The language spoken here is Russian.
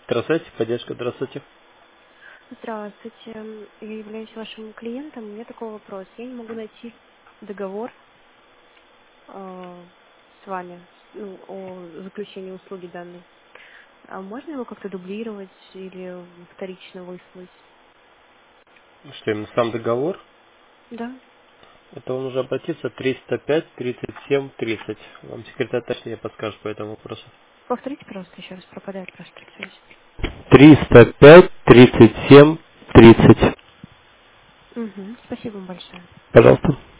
Здравствуйте, поддержка, здравствуйте. Здравствуйте. Я являюсь вашим клиентом. У меня такой вопрос. Я не могу найти договор с вами, ну, о заключении услуги данной. А можно его как-то дублировать или вторично выслать? Что именно сам договор? Да. Это он уже обратится 305 37 30. Вам секретарь точнее подскажет по этому вопросу. Повторите, пожалуйста, еще раз. Пропадает просто связь. 305 37 30. Угу. Спасибо вам большое. Пожалуйста.